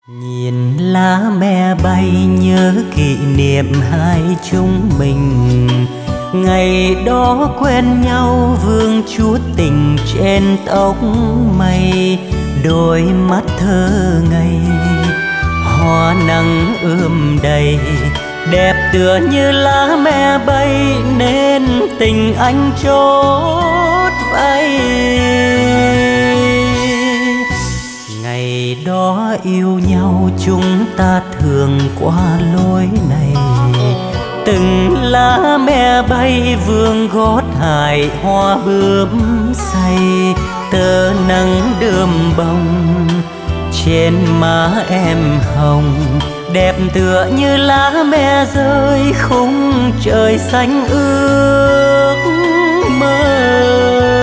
Nhìn lá me bay nhớ kỷ niệm hai chúng mình. Ngày đó quen nhau vương chúa tình trên tóc mây. Đôi mắt thơ ngây hoa nắng ươm đầy, đẹp tựa như lá me bay nên tình anh chốt vay. Ngày đó yêu nhau chúng ta thường qua lối này, từng lá me bay vương gót hài hoa bướm say. Tơ nắng đơm bông trên má em hồng, đẹp tựa như lá me rơi khung trời xanh ước mơ.